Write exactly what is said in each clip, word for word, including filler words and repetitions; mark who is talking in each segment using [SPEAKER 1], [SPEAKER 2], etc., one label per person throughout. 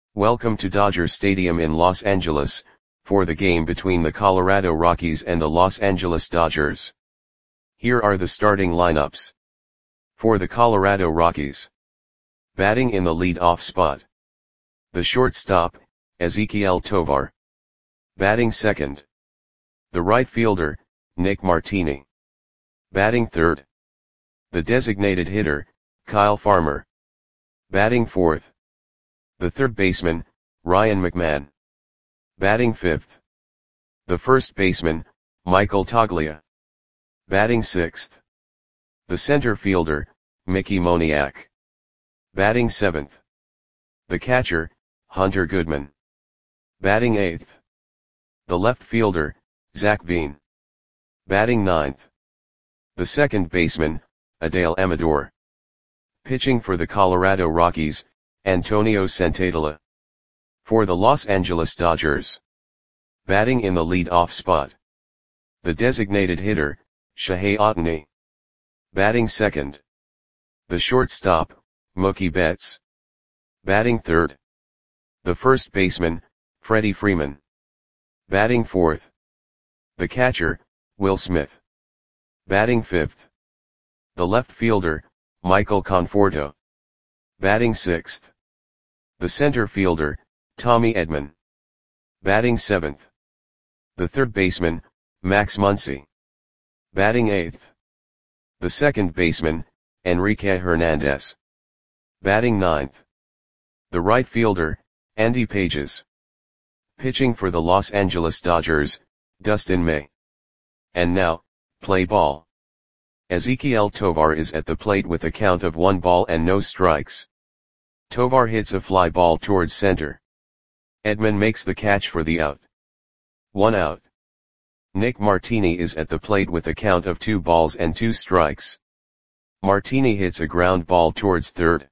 [SPEAKER 1] Welcome to Dodger Stadium in Los Angeles, for the game between the Colorado Rockies and the Los Angeles Dodgers. Here are the starting lineups. For the Colorado Rockies. Batting in the lead-off spot. The shortstop, Ezequiel Tovar. Batting second. The right fielder, Nick Martini. Batting third. The designated hitter, Kyle Farmer. Batting fourth. The third baseman, Ryan McMahon. Batting fifth. The first baseman, Michael Toglia. Batting sixth. The center fielder, Mickey Moniak. Batting seventh. The catcher, Hunter Goodman. Batting eighth. The left fielder, Zach Veen. Batting ninth. The second baseman, Adael Amador. Pitching for the Colorado Rockies, Antonio Santadela. For the Los Angeles Dodgers. Batting in the lead-off spot. The designated hitter, Shohei Ohtani. Batting second. The shortstop, Mookie Betts. Batting third. The first baseman, Freddie Freeman. Batting fourth. The catcher, Will Smith. Batting fifth. The left fielder, Michael Conforto. Batting sixth. The center fielder, Tommy Edman. Batting seventh. The third baseman, Max Muncy. Batting eighth. The second baseman, Enrique Hernandez. Batting ninth. The right fielder, Andy Pages. Pitching for the Los Angeles Dodgers, Dustin May. And now, play ball. Ezequiel Tovar is at the plate with a count of one ball and no strikes. Tovar hits a fly ball towards center. Edman makes the catch for the out. One out. Nick Martini is at the plate with a count of two balls and two strikes. Martini hits a ground ball towards third.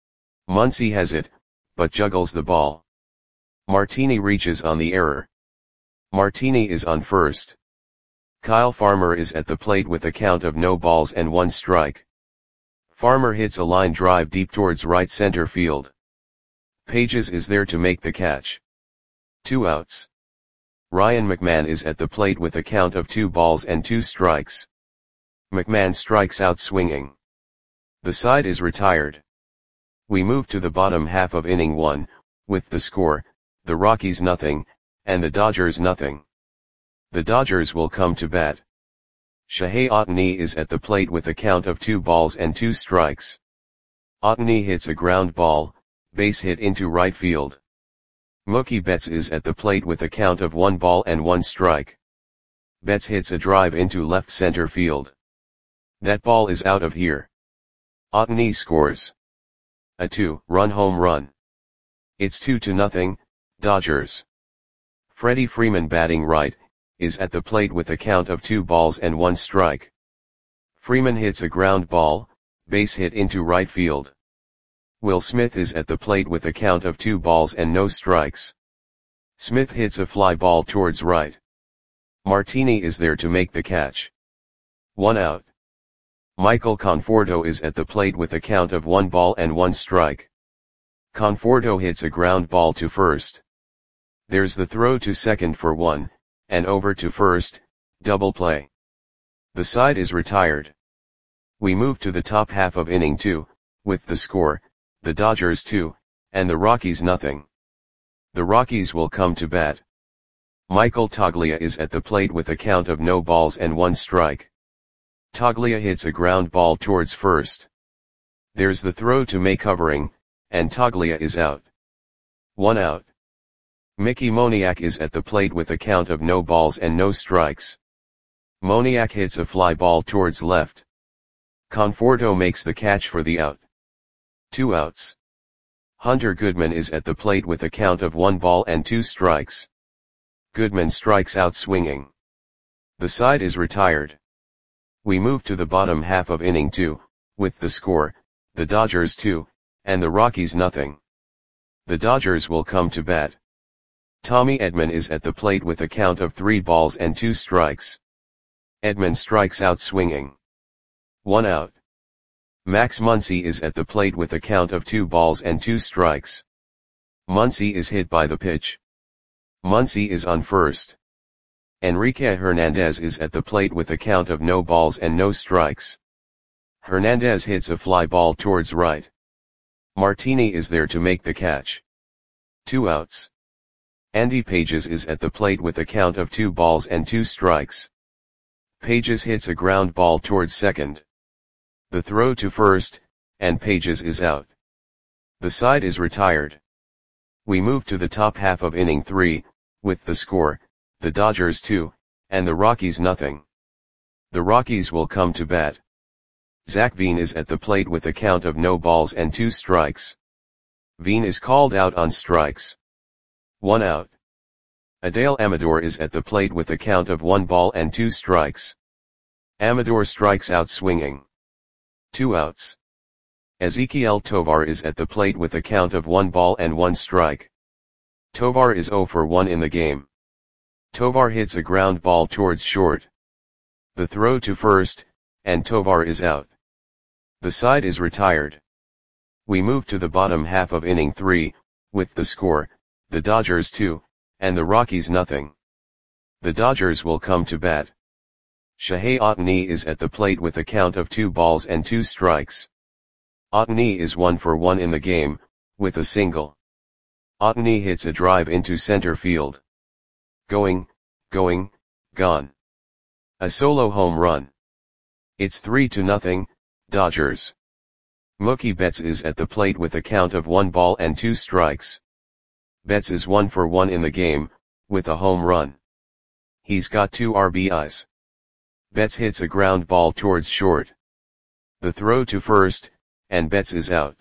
[SPEAKER 1] Muncy has it, but juggles the ball. Martini reaches on the error. Martini is on first. Kyle Farmer is at the plate with a count of no balls and one strike. Farmer hits a line drive deep towards right center field. Pages is there to make the catch. Two outs. Ryan McMahon is at the plate with a count of two balls and two strikes. McMahon strikes out swinging. The side is retired. We move to the bottom half of inning one, with the score, the Rockies nothing, and the Dodgers nothing. The Dodgers will come to bat. Shohei Ohtani is at the plate with a count of two balls and two strikes. Ohtani hits a ground ball, base hit into right field. Mookie Betts is at the plate with a count of one ball and one strike. Betts hits a drive into left center field. That ball is out of here. Ohtani scores a two-run home run. It's two to nothing, Dodgers. Freddie Freeman, batting right, is at the plate with a count of two balls and one strike. Freeman hits a ground ball, base hit into right field. Will Smith is at the plate with a count of two balls and no strikes. Smith hits a fly ball towards right. Martini is there to make the catch. One out. Michael Conforto is at the plate with a count of one ball and one strike. Conforto hits a ground ball to first. There's the throw to second for one, and over to first, double play. The side is retired. We move to the top half of inning two, with the score, the Dodgers two, and the Rockies nothing. The Rockies will come to bat. Michael Toglia is at the plate with a count of no balls and one strike. Toglia hits a ground ball towards first. There's the throw to May covering, and Toglia is out. One out. Mickey Moniak is at the plate with a count of no balls and no strikes. Moniak hits a fly ball towards left. Conforto makes the catch for the out. Two outs. Hunter Goodman is at the plate with a count of one ball and two strikes. Goodman strikes out swinging. The side is retired. We move to the bottom half of inning two, with the score, the Dodgers two, and the Rockies nothing. The Dodgers will come to bat. Tommy Edman is at the plate with a count of three balls and two strikes. Edman strikes out swinging. One out. Max Muncy is at the plate with a count of two balls and two strikes. Muncy is hit by the pitch. Muncy is on first. Enrique Hernandez is at the plate with a count of no balls and no strikes. Hernandez hits a fly ball towards right. Martini is there to make the catch. Two outs. Andy Pages is at the plate with a count of two balls and two strikes. Pages hits a ground ball towards second. The throw to first, and Pages is out. The side is retired. We move to the top half of inning three, with the score, the Dodgers two, and the Rockies nothing. The Rockies will come to bat. Zach Veen is at the plate with a count of no balls and two strikes. Veen is called out on strikes. One out. Adael Amador is at the plate with a count of one ball and two strikes. Amador strikes out swinging. Two outs. Ezequiel Tovar is at the plate with a count of one ball and one strike. Tovar is zero for one in the game. Tovar hits a ground ball towards short. The throw to first, and Tovar is out. The side is retired. We move to the bottom half of inning three, with the score, the Dodgers two, and the Rockies nothing. The Dodgers will come to bat. Shohei Ohtani is at the plate with a count of two balls and two strikes. Ohtani is one for one in the game, with a single. Ohtani hits a drive into center field. Going, going, gone. A solo home run. It's three to nothing, Dodgers. Mookie Betts is at the plate with a count of one ball and two strikes. Betts is one for one in the game, with a home run. He's got two R B Is. Betts hits a ground ball towards short. The throw to first, and Betts is out.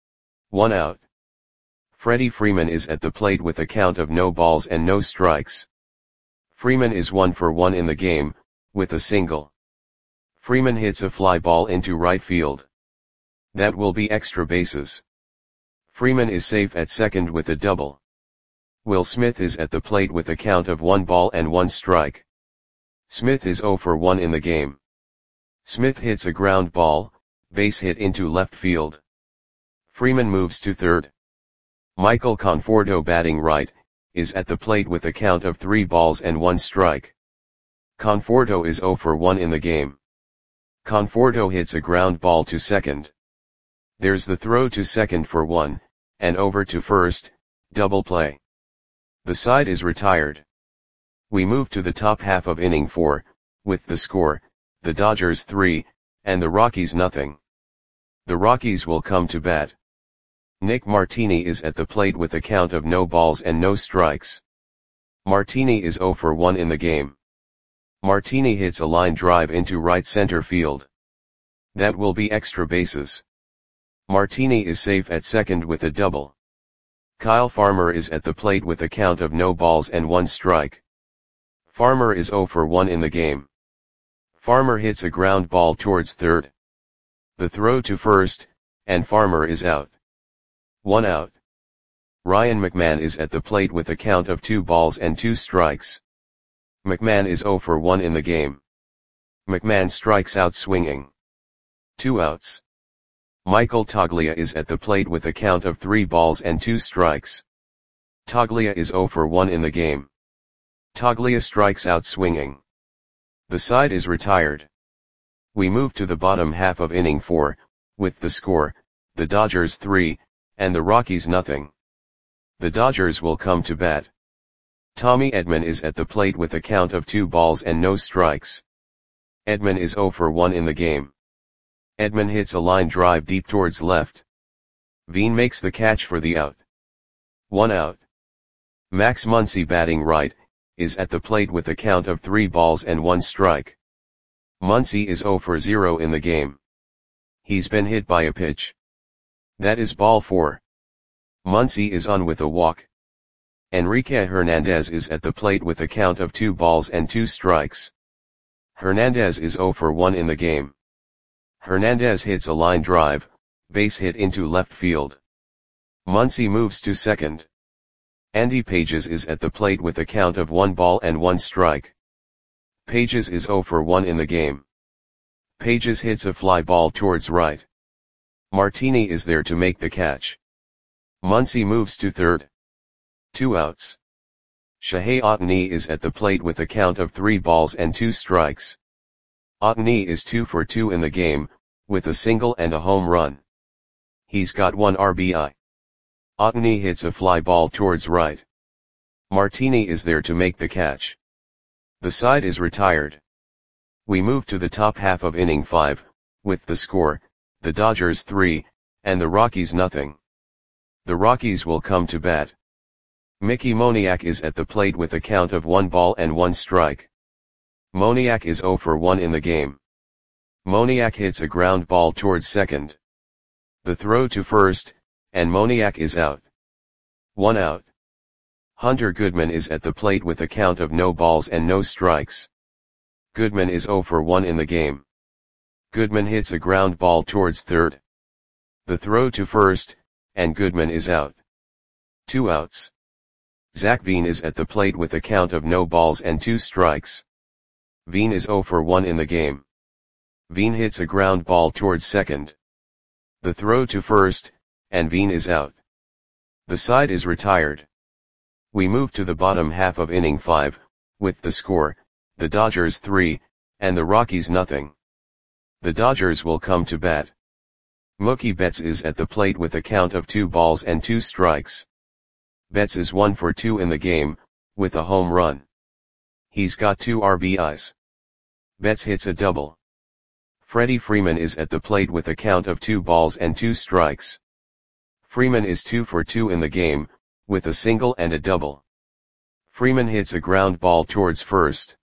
[SPEAKER 1] One out. Freddie Freeman is at the plate with a count of no balls and no strikes. Freeman is one for one in the game, with a single. Freeman hits a fly ball into right field. That will be extra bases. Freeman is safe at second with a double. Will Smith is at the plate with a count of one ball and one strike. Smith is zero for one in the game. Smith hits a ground ball, base hit into left field. Freeman moves to third. Michael Conforto, batting right, is at the plate with a count of three balls and one strike. Conforto is zero for one in the game. Conforto hits a ground ball to second. There's the throw to second for one, and over to first, double play. The side is retired. We move to the top half of inning four, with the score, the Dodgers three, and the Rockies nothing. The Rockies will come to bat. Nick Martini is at the plate with a count of no balls and no strikes. Martini is zero for one in the game. Martini hits a line drive into right center field. That will be extra bases. Martini is safe at second with a double. Kyle Farmer is at the plate with a count of no balls and one strike. Farmer is zero for one in the game. Farmer hits a ground ball towards third. The throw to first, and Farmer is out. One out. Ryan McMahon is at the plate with a count of two balls and two strikes. McMahon is zero for one in the game. McMahon strikes out swinging. Two outs. Michael Toglia is at the plate with a count of three balls and two strikes. Toglia is zero for one in the game. Toglia strikes out swinging. The side is retired. We move to the bottom half of inning four, with the score, the Dodgers three, and the Rockies nothing. The Dodgers will come to bat. Tommy Edman is at the plate with a count of two balls and no strikes. Edman is zero for one in the game. Edman hits a line drive deep towards left. Veen makes the catch for the out. One out. Max Muncy, batting right, is at the plate with a count of three balls and one strike. Muncy is zero for zero in the game. He's been hit by a pitch. That is ball four. Muncy is on with a walk. Enrique Hernandez is at the plate with a count of two balls and two strikes. Hernandez is zero for one in the game. Hernandez hits a line drive, base hit into left field. Muncy moves to second. Andy Pages is at the plate with a count of one ball and one strike. Pages is zero for one in the game. Pages hits a fly ball towards right. Martini is there to make the catch. Muncy moves to third. Two outs. Shohei Ohtani is at the plate with a count of three balls and two strikes. Ohtani is two for two in the game, with a single and a home run. He's got one R B I. Ohtani hits a fly ball towards right. Martini is there to make the catch. The side is retired. We move to the top half of inning five, with the score, the Dodgers three, and the Rockies nothing. The Rockies will come to bat. Mickey Moniak is at the plate with a count of one ball and one strike. Moniak is zero for one in the game. Moniak hits a ground ball towards second. The throw to first, and Moniak is out. One out. Hunter Goodman is at the plate with a count of no balls and no strikes. Goodman is zero for one in the game. Goodman hits a ground ball towards third. The throw to first, and Goodman is out. Two outs. Zach Veen is at the plate with a count of no balls and two strikes. Veen is zero for one in the game. Veen hits a ground ball towards second. The throw to first, and Veen is out. The side is retired. We move to the bottom half of inning five, with the score, the Dodgers three, and the Rockies nothing. The Dodgers will come to bat. Mookie Betts is at the plate with a count of two balls and two strikes. Betts is one for two in the game, with a home run. He's got two R B Is. Betts hits a double. Freddie Freeman is at the plate with a count of two balls and two strikes. Freeman is two for two in the game, with a single and a double. Freeman hits a ground ball towards first.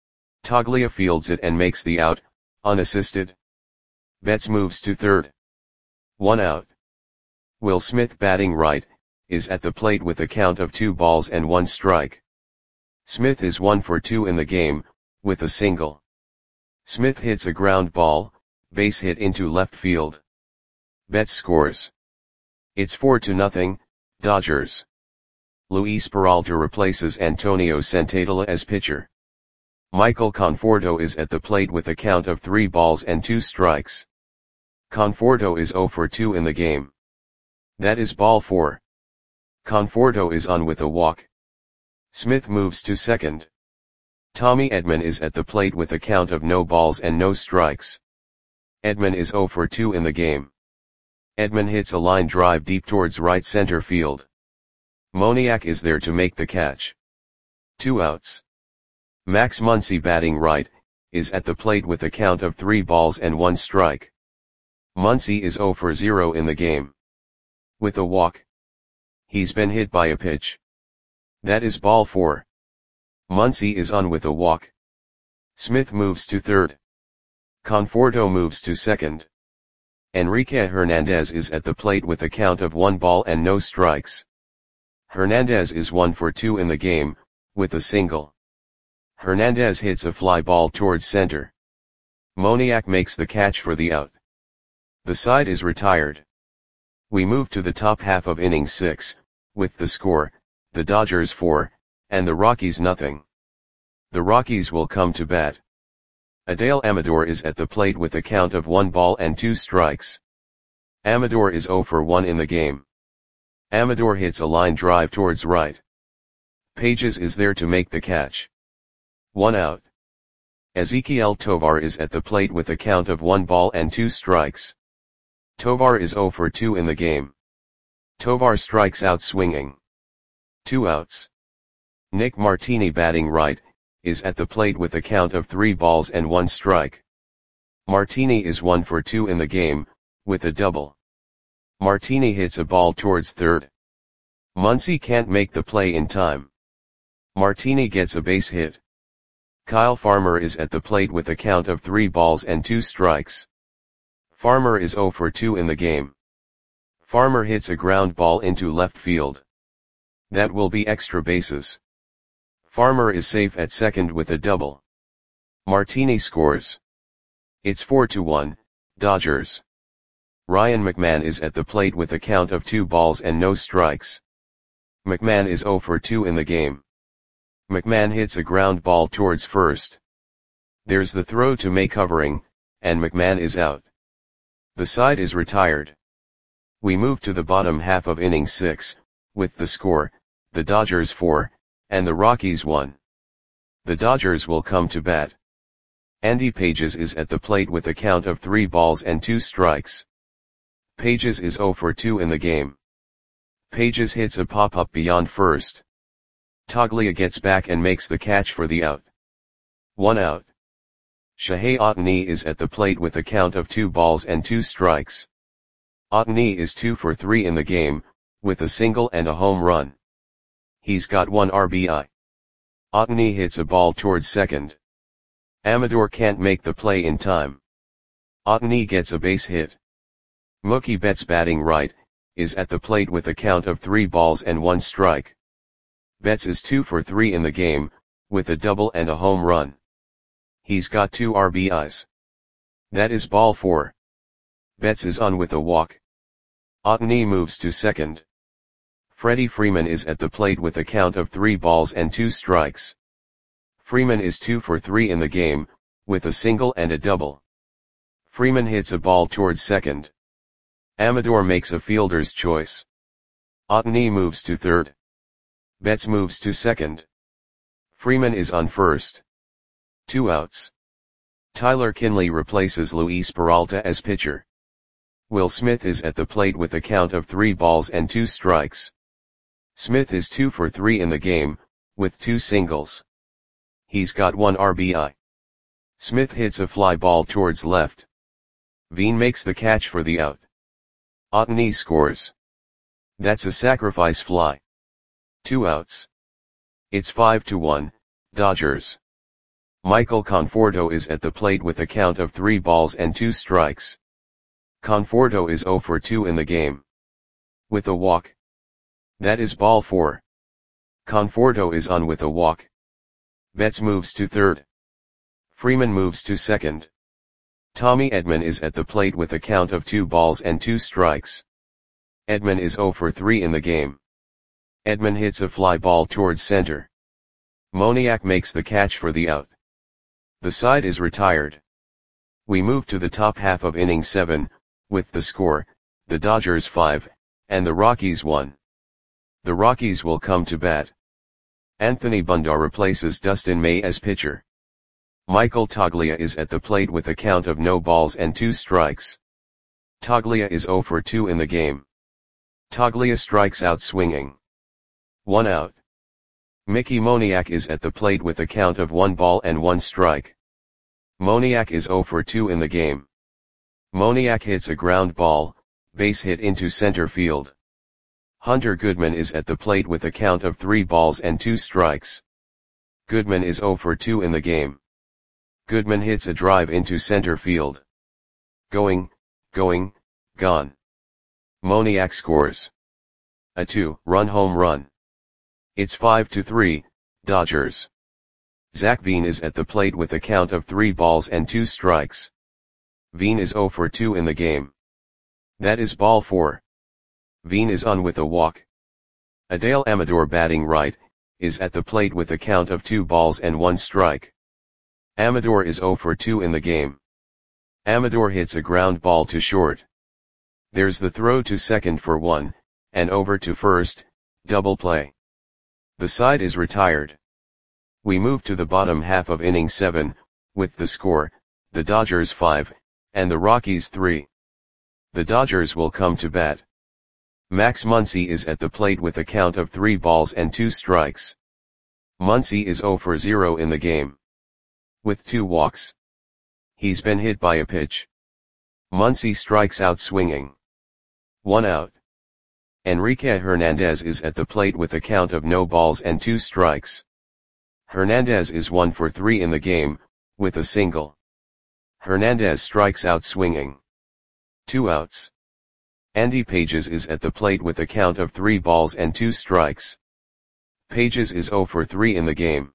[SPEAKER 1] Toglia fields it and makes the out, unassisted. Betts moves to third. One out. Will Smith, batting right, is at the plate with a count of two balls and one strike. Smith is one for two in the game, with a single. Smith hits a ground ball, base hit into left field. Betts scores. It's four to nothing, Dodgers. Luis Peralta replaces Antonio Santatola as pitcher. Michael Conforto is at the plate with a count of three balls and two strikes. Conforto is zero for two in the game. That is ball four. Conforto is on with a walk. Smith moves to second. Tommy Edman is at the plate with a count of no balls and no strikes. Edman is zero for two in the game. Edman hits a line drive deep towards right center field. Moniak is there to make the catch. Two outs. Max Muncy, batting right, is at the plate with a count of three balls and one strike. Muncy is zero for zero in the game. With a walk. He's been hit by a pitch. That is ball four. Muncy is on with a walk. Smith moves to third. Conforto moves to second. Enrique Hernandez is at the plate with a count of one ball and no strikes. Hernandez is one for two in the game, with a single. Hernandez hits a fly ball towards center. Moniak makes the catch for the out. The side is retired. We move to the top half of inning six, with the score, the Dodgers four, and the Rockies nothing. The Rockies will come to bat. Adael Amador is at the plate with a count of one ball and two strikes. Amador is zero for one in the game. Amador hits a line drive towards right. Pages is there to make the catch. One out. Ezequiel Tovar is at the plate with a count of one ball and two strikes. Tovar is zero for two in the game. Tovar strikes out swinging. Two outs. Nick Martini, batting right, is at the plate with a count of three balls and one strike. Martini is one for two in the game, with a double. Martini hits a ball towards third. Muncy can't make the play in time. Martini gets a base hit. Kyle Farmer is at the plate with a count of three balls and two strikes. Farmer is zero for two in the game. Farmer hits a ground ball into left field. That will be extra bases. Farmer is safe at second with a double. Martini scores. It's four to one, Dodgers. Ryan McMahon is at the plate with a count of two balls and no strikes. McMahon is zero for two in the game. McMahon hits a ground ball towards first. There's the throw to May covering, and McMahon is out. The side is retired. We move to the bottom half of inning six, with the score, the Dodgers four, and the Rockies one. The Dodgers will come to bat. Andy Pages is at the plate with a count of three balls and two strikes. Pages is oh for two in the game. Pages hits a pop-up beyond first. Toglia gets back and makes the catch for the out. One out. Shohei Ohtani is at the plate with a count of two balls and two strikes. Ohtani is two for three in the game, with a single and a home run. He's got one R B I. Ohtani hits a ball towards second. Amador can't make the play in time. Ohtani gets a base hit. Mookie Betts, batting right, is at the plate with a count of three balls and one strike. Betts is two for three in the game, with a double and a home run. He's got two R B Is. That is ball four. Betts is on with a walk. Ohtani moves to second. Freddie Freeman is at the plate with a count of three balls and two strikes. Freeman is two for three in the game, with a single and a double. Freeman hits a ball towards second. Amador makes a fielder's choice. Ohtani moves to third. Betts moves to second. Freeman is on first. Two outs. Tyler Kinley replaces Luis Peralta as pitcher. Will Smith is at the plate with a count of three balls and two strikes. Smith is two for three in the game, with two singles. He's got one R B I. Smith hits a fly ball towards left. Veen makes the catch for the out. Ohtani scores. That's a sacrifice fly. Two outs. It's five to one, Dodgers. Michael Conforto is at the plate with a count of three balls and two strikes. Conforto is oh for two in the game. With a walk. That is ball four. Conforto is on with a walk. Betts moves to third. Freeman moves to second. Tommy Edman is at the plate with a count of two balls and two strikes. Edman is oh for three in the game. Edman hits a fly ball towards center. Moniak makes the catch for the out. The side is retired. We move to the top half of inning seven, with the score, the Dodgers five, and the Rockies one. The Rockies will come to bat. Anthony Bundar replaces Dustin May as pitcher. Michael Toglia is at the plate with a count of no balls and two strikes. Toglia is oh for two in the game. Toglia strikes out swinging. One out. Mickey Moniak is at the plate with a count of one ball and one strike. Moniak is oh for two in the game. Moniak hits a ground ball, base hit into center field. Hunter Goodman is at the plate with a count of three balls and two strikes. Goodman is oh for two in the game. Goodman hits a drive into center field. Going, going, gone. Moniak scores. A two-run home run. It's five to three, Dodgers. Zach Veen is at the plate with a count of three balls and two strikes. Veen is oh for two in the game. That is ball four. Veen is on with a walk. Adael Amador, batting right, is at the plate with a count of two balls and one strike. Amador is oh for two in the game. Amador hits a ground ball to short. There's the throw to second for one, and over to first, double play. The side is retired. We move to the bottom half of inning seven, with the score, the Dodgers five, and the Rockies three. The Dodgers will come to bat. Max Muncy is at the plate with a count of three balls and two strikes. Muncy is oh for zero in the game. With two walks. He's been hit by a pitch. Muncy strikes out swinging. One out. Enrique Hernandez is at the plate with a count of no balls and two strikes. Hernandez is one for three in the game, with a single. Hernandez strikes out swinging. Two outs. Andy Pages is at the plate with a count of three balls and two strikes. Pages is oh for three in the game.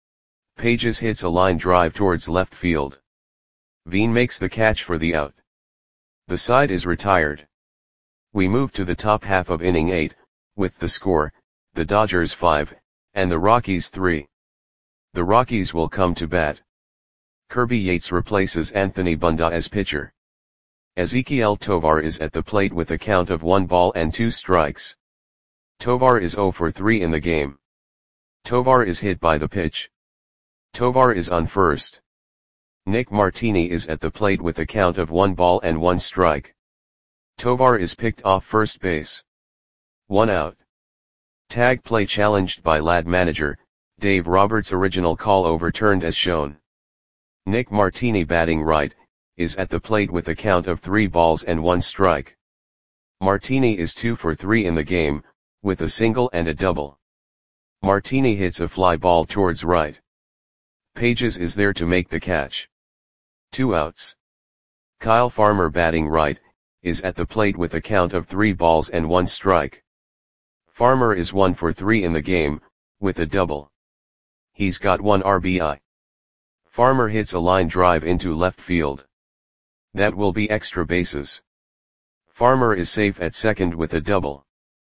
[SPEAKER 1] Pages hits a line drive towards left field. Veen makes the catch for the out. The side is retired. We move to the top half of inning eight, with the score, the Dodgers five, and the Rockies three. The Rockies will come to bat. Kirby Yates replaces Anthony Bundar as pitcher. Ezequiel Tovar is at the plate with a count of one ball and two strikes. Tovar is zero for three in the game. Tovar is hit by the pitch. Tovar is on first. Nick Martini is at the plate with a count of one ball and one strike. Tovar is picked off first base. One out. Tag play challenged by L A D manager, Dave Roberts. Original call overturned as shown. Nick Martini batting right, is at the plate with a count of three balls and one strike. Martini is two for three in the game, with a single and a double. Martini hits a fly ball towards right. Pages is there to make the catch. Two outs. Kyle Farmer batting right, is at the plate with a count of three balls and one strike. Farmer is one for three in the game, with a double. He's got one R B I. Farmer hits a line drive into left field. That will be extra bases. Farmer is safe at second with a double.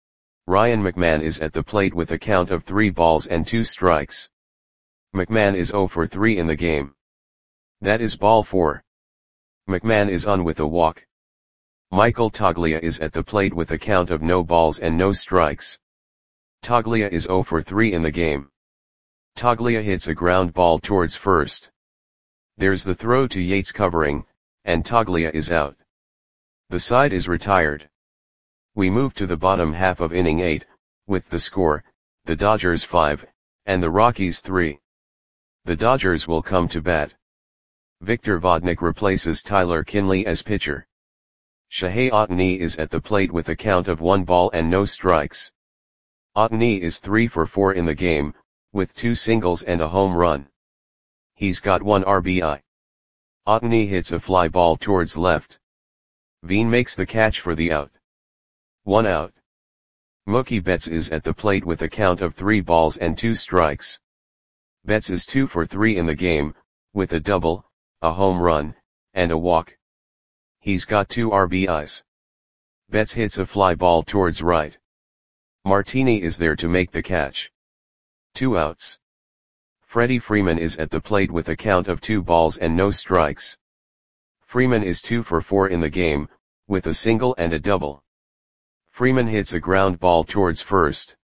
[SPEAKER 1] Ryan McMahon is at the plate with a count of three balls and two strikes. McMahon is zero for three in the game. That is ball four. McMahon is on with a walk. Michael Toglia is at the plate with a count of no balls and no strikes. Toglia is zero for three in the game. Toglia hits a ground ball towards first. There's the throw to Yates covering, and Toglia is out. The side is retired. We move to the bottom half of inning eight, with the score, the Dodgers five, and the Rockies three. The Dodgers will come to bat. Victor Vodnik replaces Tyler Kinley as pitcher. Shohei Ohtani is at the plate with a count of one ball and no strikes. Ohtani is three for four in the game, with two singles and a home run. He's got one R B I. Ohtani hits a fly ball towards left. Veen makes the catch for the out. One out. Mookie Betts is at the plate with a count of three balls and two strikes. Betts is two for three in the game, with a double, a home run, and a walk. He's got two R B Is. Betts hits a fly ball towards right. Martini is there to make the catch. Two outs. Freddie Freeman is at the plate with a count of two balls and no strikes. Freeman is two for four in the game, with a single and a double. Freeman hits a ground ball towards first.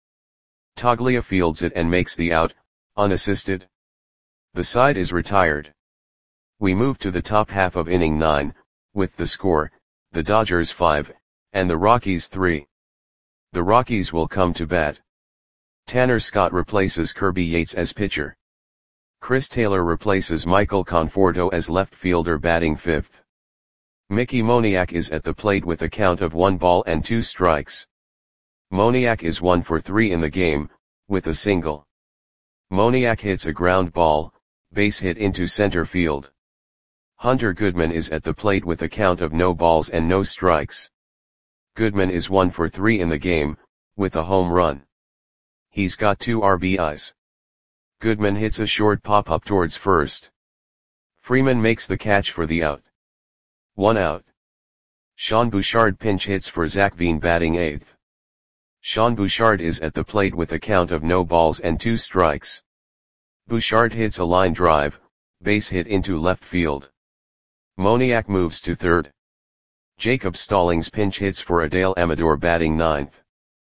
[SPEAKER 1] Toglia fields it and makes the out, unassisted. The side is retired. We move to the top half of inning nine, with the score, the Dodgers five, and the Rockies three. The Rockies will come to bat. Tanner Scott replaces Kirby Yates as pitcher. Chris Taylor replaces Michael Conforto as left fielder batting fifth. Mickey Moniak is at the plate with a count of one ball and two strikes. Moniak is one for three in the game, with a single. Moniak hits a ground ball, base hit into center field. Hunter Goodman is at the plate with a count of no balls and no strikes. Goodman is one for three in the game, with a home run. He's got two R B Is. Goodman hits a short pop-up towards first. Freeman makes the catch for the out. One out. Sean Bouchard pinch hits for Zach Veen batting eighth. Sean Bouchard is at the plate with a count of no balls and two strikes. Bouchard hits a line drive, base hit into left field. Moniak moves to third. Jacob Stallings pinch hits for Adael Amador batting ninth.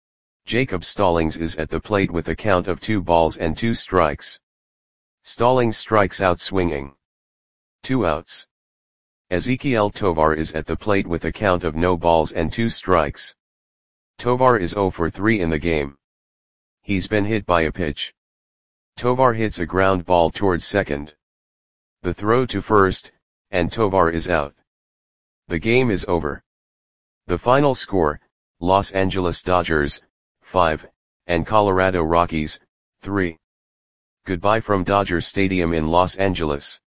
[SPEAKER 1] Jacob Stallings is at the plate with a count of two balls and two strikes. Stallings strikes out swinging. Two outs. Ezequiel Tovar is at the plate with a count of no balls and two strikes. Tovar is zero for three in the game. He's been hit by a pitch. Tovar hits a ground ball towards second. The throw to first, and Tovar is out. The game is over. The final score, Los Angeles Dodgers, five, and Colorado Rockies, three. Goodbye from Dodger Stadium in Los Angeles.